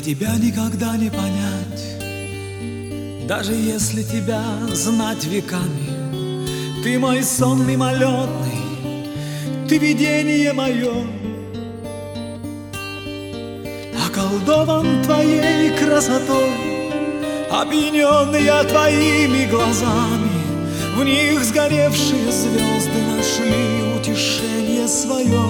тебя никогда не понять, даже если тебя знать веками. Ты мой сон мимолетный, ты видение мое, околдован твоей красотой, опьянен я твоими глазами. В них сгоревшие звезды нашли утешение свое.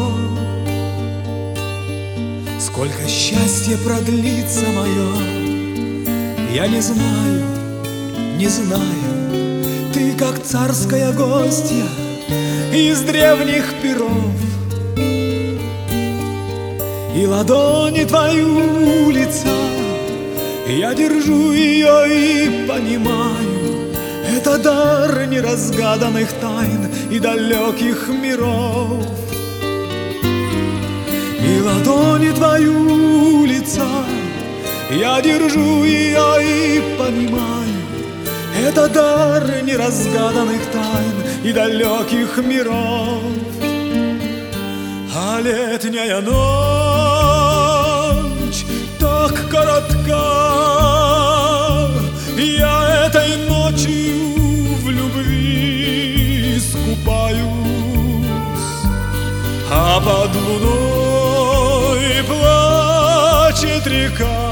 Сколько счастья продлится мое, я не знаю, не знаю. Ты как царская гостья из древних перов, и ладони твою у лица я держу ее и понимаю, это дар неразгаданных тайн и далеких миров. И ладони твою у лица я держу ее и понимаю, это дар неразгаданных тайн и далеких миров. А летняя ночь так коротка, я этой ночью в любви искупаюсь, а под луной плачет река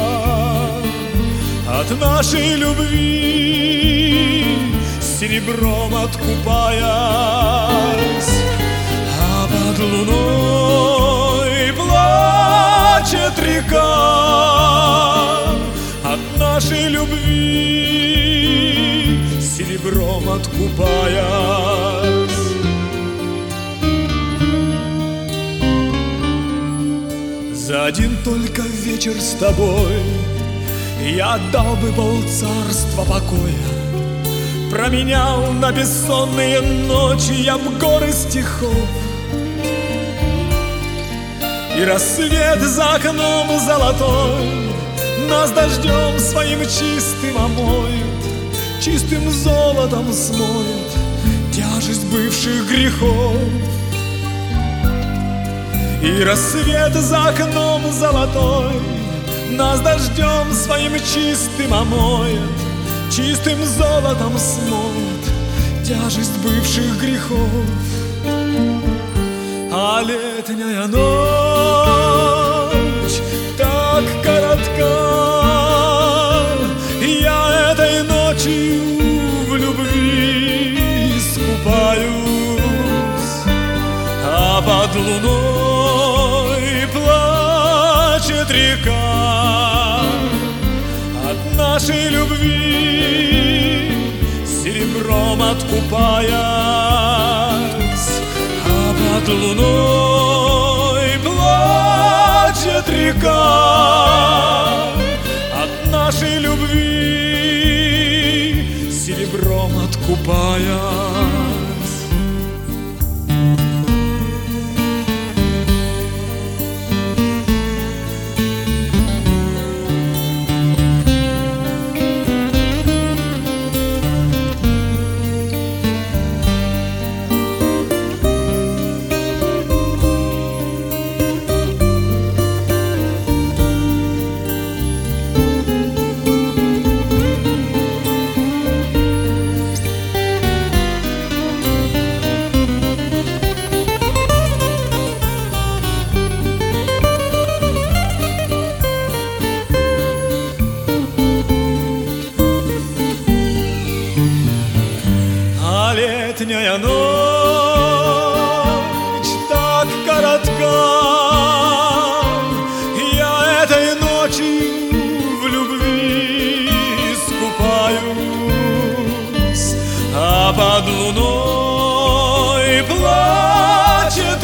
от нашей любви, серебром откупаясь. А под луной плачет река от нашей любви, серебром откупаясь. За один только вечер с тобой я отдал бы полцарства покоя, променял на бессонные ночи я б горы стихов. И рассвет за окном золотой нас дождем своим чистым омоет, чистым золотом смоет тяжесть бывших грехов. И рассвет за окном золотой нас дождем своим чистым омоет, чистым золотом смоет тяжесть бывших грехов. А летняя ночь так коротка, я этой ночью в любви искупаюсь, а под луной плачет река от нашей любви, серебром откупаясь. А под луной плачет река от нашей любви, серебром откупаясь. Летняя ночь так коротка, я этой ночью в любви искупаюсь, а под луной плачет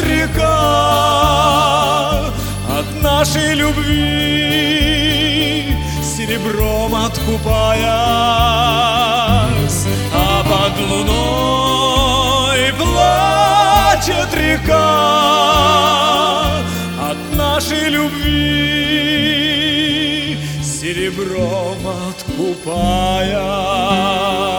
река от нашей любви, серебром откупаясь. А под луной плачет река от нашей любви, серебром откупаясь.